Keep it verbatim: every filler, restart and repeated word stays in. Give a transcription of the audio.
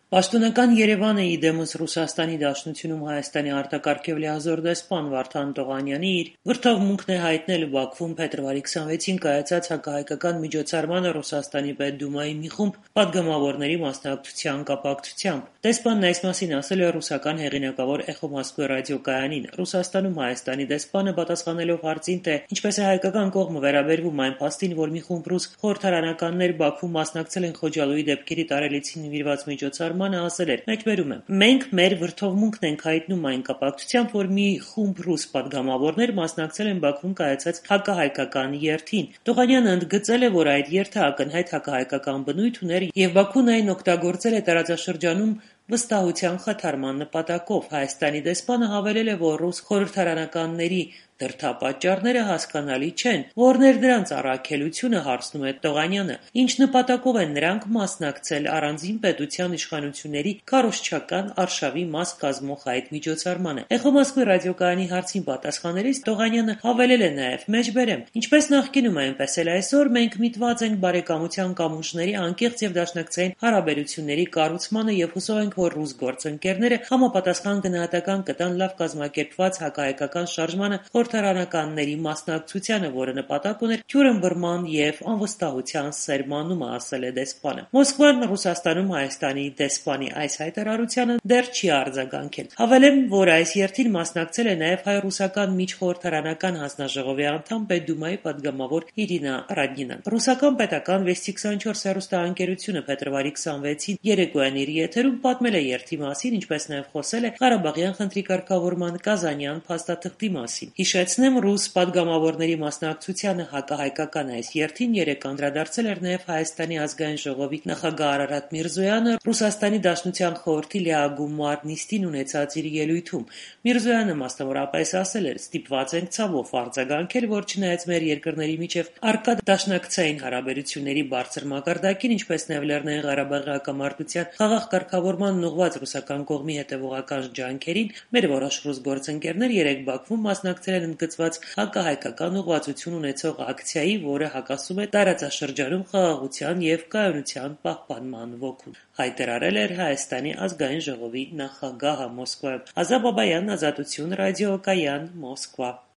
Պաշտոնական Երևանը ի դեմս Ռուսաստանի Դաշնությունում Հայաստանի արտակարգ լիազոր դեսպան Վարդան Տողանյանի իր վրդովմունքն է հայտնել Բաքվում փետրվարի քսանվեցին կայացած հակահայկական միջոցառմանը Ռուսաստանի Պետդումայի մի խումբ պատգամավորների մասնակցության կապակցությամբ։ Դեսպանն այս մասին ասել է ռուսական հեղինակավոր Էխո Մոսկվա ռադիոկայանին։ Ռուսաստանում Հայաստանի դեսպանը պատասխանելով հարցին, թե ինչպես է հայկական կողմը վերաբերվում այն փաստին, որ մի խումբ ռուս խորհրդարանականներ Բաքվում մասնակցել են Խոջալոյի դեպքերի տարելիցին նվիրված միջոցառմանը, ասել էր. «Մեջբերում եմ. Մենք մեր վրդովմունքն ենք հայտնում այն կապակցությամբ, որ մի խումբ ռուս պատգամավորներ մասնակցել են Բաքվում կայացած հակահայկական երթին»։ Տողանյանը ընդգծել է, որ այդ երթը ակնհայտ հակահայկական բնույթ ուներ եւ Բաքուն այն օգտագործել է տարածաշրջանում վստահության խաթարման նպատակով։ Հայաստանի դեսպանը հավելել է, որ ռուս խորհրդարանականների դրդապատճառները հասկանալի չեն, որն էր դրանց առաքելությունը, հարցնում է Տողանյանը։ Ինչ նպատակով են նրանք մասնակցել առանձին պետության իշխանությունների քարոզչական արշավի մաս կազմող այդ միջոցառմանը։ Էխո Մոսկվա ռադիոկայանի հարցին պատասխանելիս Տողանյանը հավելել է նաև. «Մեջբերեմ. Ինչպես նախկինում, այնպես էլ այսօր մենք միտված ենք բարեկամության կամուրջների անկեղծ եւ դաշնակցային հարաբերությունների կառուցմանը եւ հուսով ենք, որ ռուս գործընկերները համապատասխան գնահատական կտան լավ կազմակերպված հակահայկական շարժմանը խորհրդարանականների մասնակցությանը, որը նպատակ ուներ թյուրըմբռնման եւ անվստահության սերմանումը», ասել է դեսպանը։ Մոսկվան Ռուսաստանում Հայաստանի դեսպանի այս հայտարարությանը դեռ չի արձագանքել։ Հավելեմ, որ այս երթին մասնակցել է նաեւ հայ-ռուսական միջխորհրդարանական հանձնաժողովի անդամ Պետդումայի պատգամավոր Իրինա Ռադնինան։ Ռուսական պետական Վեստի քսանչորս հեռուստաընկերությունը փետրվարի քսանվեցին երեկոյան իր եթերում պատմել է երթի մասին, ինչպես նաեւ խոսել է Ղարաբաղյան խնդրի կարգավորման Կազանյան փաստաթղթի մասին։ Հիշեցնեմ, ռուս պատգամավորների մասնակցությանը հակահայկական այս երթին երեկ անդրադարձել էր նաեւ Հայաստանի ազգային ժողովի նախագահ Արարատ Միրզոյանը Ռուսաստանի Դաշնության խորհրդի լիագումար նիստին ունեցած իր ելույթում։ Միրզոյանը մասնավորապես ասել էր. «Ստիպված ենք ցավով արձագանքել, որ չնայած մեր երկրների միջև առկա դաշնակցային հարաբերությունների բարձր մակարդակին, ինչպես նաեւ Լեռնային Ղարաբաղի հակամարտության խաղաղ կարգավորմանն ուղղված ռուսական կողմի հետևողական ջանքերին, մեր որոշ ռուս գործընկերներ երեկ Բաքվում մասնակցել են ընդգծված հակահայկական ուղղվածություն ունեցող ակցիայի, որը հակասում է տարածաշրջանում խաղաղության եւ կայունության պահպանման ոգուն», հայտարարել էր Հայաստանի ազգային ժողովի նախագահը Մոսկվայում։ Ազատ Բաբայան, Ազատություն ռադիոկայան, Մոսկվա։